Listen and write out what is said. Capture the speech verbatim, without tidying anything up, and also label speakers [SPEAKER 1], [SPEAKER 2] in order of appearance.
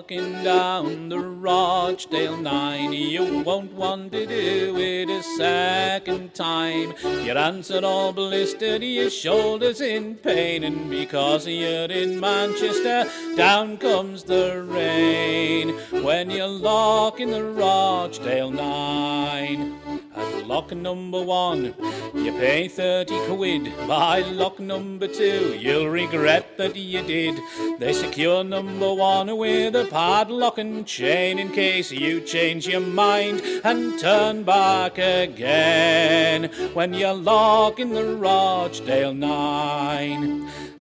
[SPEAKER 1] locking down the Rochdale Nine, you won't want to do it a second time. Your hands are all blistered, your shoulders in pain, and because you're in Manchester, down comes the rain. When you're locking the Rochdale Nine. At lock number one, you pay thirty quid. By lock number two, you'll regret that you did. They secure number one with a padlock and chain in case you change your mind and turn back again. When you're locking the Rochdale Nine.